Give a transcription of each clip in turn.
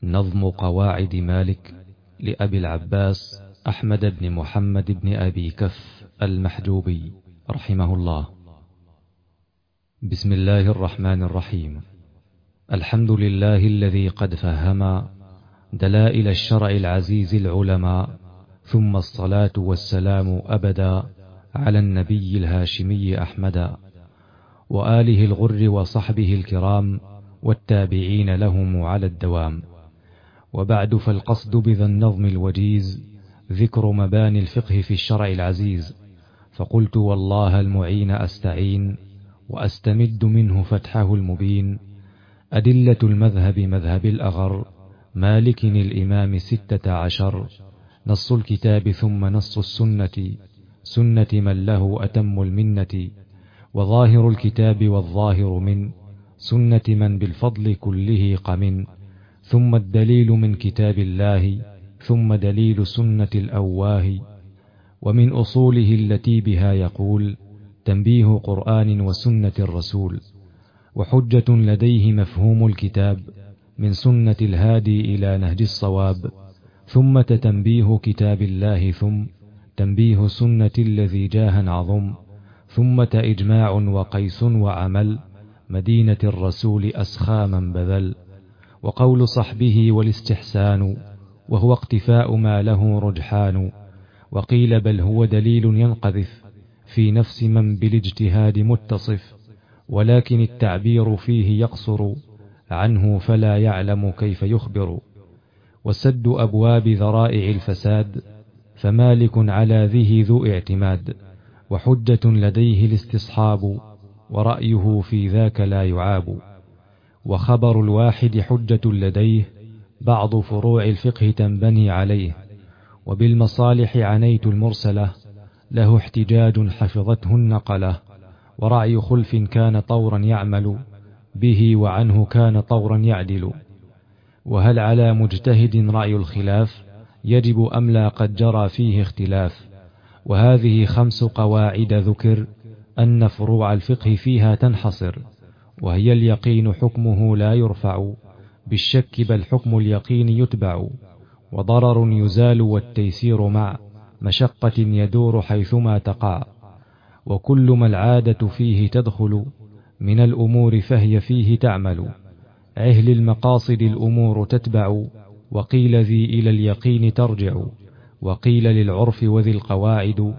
نظم قواعد مالك لأبي العباس أحمد بن محمد بن أبي كف المحجوبي رحمه الله. بسم الله الرحمن الرحيم. الحمد لله الذي قد فهم دلائل الشرع العزيز العلماء، ثم الصلاة والسلام أبدا على النبي الهاشمي أحمدا، وآله الغر وصحبه الكرام والتابعين لهم على الدوام. وبعد، فالقصد بذا النظم الوجيز ذكر مباني الفقه في الشرع العزيز. فقلت والله المعين أستعين، وأستمد منه فتحه المبين. أدلة المذهب مذهب الأغر، مالك الإمام 16، نص الكتاب ثم نص السنة، سنة من له أتم المنة. وظاهر الكتاب والظاهر من سنة من بالفضل كله قمن. ثم الدليل من كتاب الله، ثم دليل سنة الأواه. ومن أصوله التي بها يقول تنبيه قرآن وسنة الرسول. وحجة لديه مفهوم الكتاب من سنة الهادي إلى نهج الصواب. ثم تنبيه كتاب الله، ثم تنبيه سنة الذي جاه عظم. ثم إجماع وقيس وعمل، مدينة الرسول أسخى من بذل. وقول صحبه والاستحسان، وهو اقتفاء ما له رجحان. وقيل بل هو دليل ينقذف في نفس من بالاجتهاد متصف، ولكن التعبير فيه يقصر عنه فلا يعلم كيف يخبر. وسد أبواب ذرائع الفساد، فمالك على ذو اعتماد. وحجة لديه الاستصحاب، ورأيه في ذاك لا يعاب. وخبر الواحد حجة لديه، بعض فروع الفقه تنبني عليه. وبالمصالح عنيت المرسلة، له احتجاج حفظته النقلة. ورعي خلف كان طورا يعمل به، وعنه كان طورا يعدل. وهل على مجتهد رعي الخلاف، يجب أم لا قد جرى فيه اختلاف. وهذه 5 قواعد ذكر أن فروع الفقه فيها تنحصر. وهي اليقين حكمه لا يرفع بالشك، بل حكم اليقين يتبع. وضرر يزال والتيسير مع مشقة يدور حيثما تقع. وكل ما العادة فيه تدخل من الأمور فهي فيه تعمل. عهل المقاصد الأمور تتبع، وقيل ذي إلى اليقين ترجع. وقيل للعرف وذي القواعد،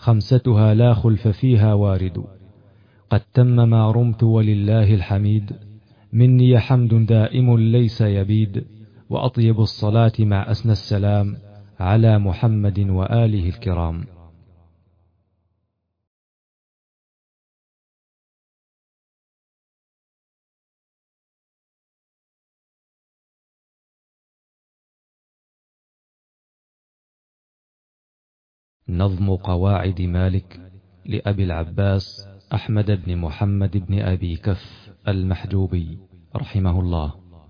5 لا خلف فيها وارد. قد تم ما رمت ولله الحميد، مني حمد دائم ليس يبيد. وأطيب الصلاة مع أسنى السلام على محمد وآله الكرام. نظم قواعد مالك لأبي العباس أحمد بن محمد بن أبي كف المحجوبي رحمه الله.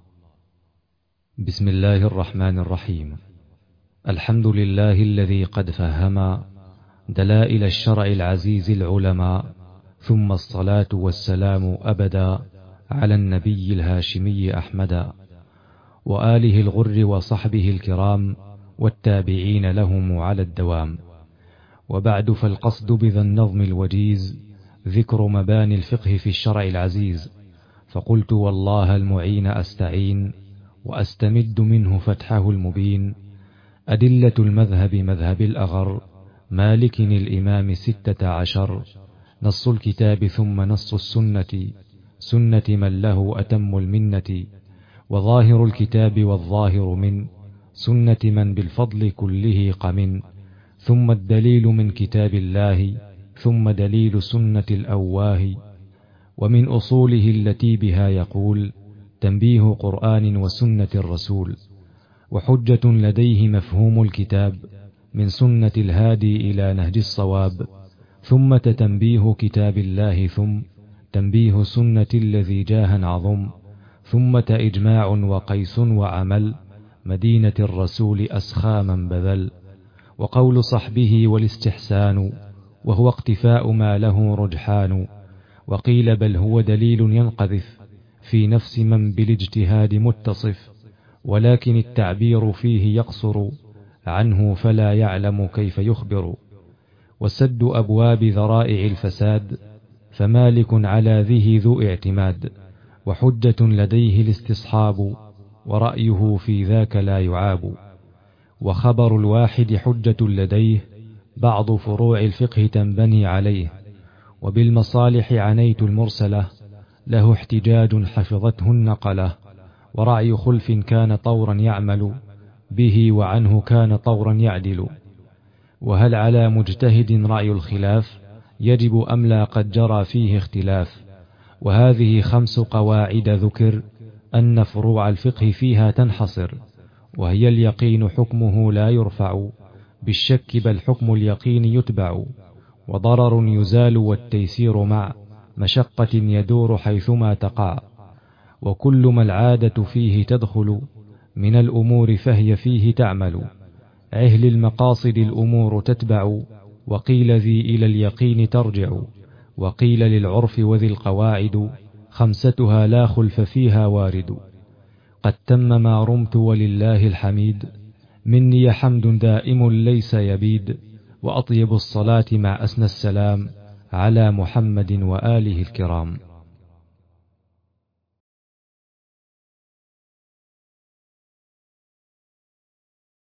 بسم الله الرحمن الرحيم. الحمد لله الذي قد فهم دلائل الشرع العزيز العلماء، ثم الصلاة والسلام أبدا على النبي الهاشمي أحمدا، وآله الغر وصحبه الكرام والتابعين لهم على الدوام. وبعد، فالقصد بذا النظم الوجيز ذكر مباني الفقه في الشرع العزيز. فقلت والله المعين أستعين، وأستمد منه فتحه المبين. أدلة المذهب مذهب الأغر، مالك الإمام 16، نص الكتاب ثم نص السنة، سنة من له أتم المنة. وظاهر الكتاب والظاهر من سنة من بالفضل كله قمن. ثم الدليل من كتاب الله، ثم دليل سنة الأواه. ومن أصوله التي بها يقول تنبيه قرآن وسنة الرسول. وحجة لديه مفهوم الكتاب من سنة الهادي إلى نهج الصواب. ثم تنبيه كتاب الله، ثم تنبيه سنة الذي جاه عظم. ثم إجماع وقيس وعمل، مدينة الرسول أسخى من بذل. وقول صحبه والاستحسان، وهو اقتفاء ما له رجحان. وقيل بل هو دليل ينقذف في نفس من بالاجتهاد متصف، ولكن التعبير فيه يقصر عنه فلا يعلم كيف يخبر. وسد أبواب ذرائع الفساد، فمالك على ذه ذو اعتماد، وحجة لديه الاستصحاب، ورأيه في ذاك لا يعاب. وخبر الواحد حجة لديه، بعض فروع الفقه تنبني عليه. وبالمصالح عنيت المرسلة، له احتجاج حفظته النقلة. ورعي خلف كان طورا يعمل به، وعنه كان طورا يعدل. وهل على مجتهد رأي الخلاف، يجب أم لا قد جرى فيه اختلاف. وهذه 5 قواعد ذكر، أن فروع الفقه فيها تنحصر. وهي اليقين حكمه لا يرفع بالشك، بل حكم اليقين يتبع. وضرر يزال والتيسير مع مشقة يدور حيثما تقع. وكل ما العادة فيه تدخل من الأمور فهي فيه تعمل. عهل المقاصد الأمور تتبع، وقيل ذي إلى اليقين ترجع. وقيل للعرف وذي القواعد، 5 لا خلف فيها وارد. قد تم ما رمت ولله الحميد، مني حمد دائم ليس يبيد. وأطيب الصلاة مع أسنى السلام على محمد وآله الكرام.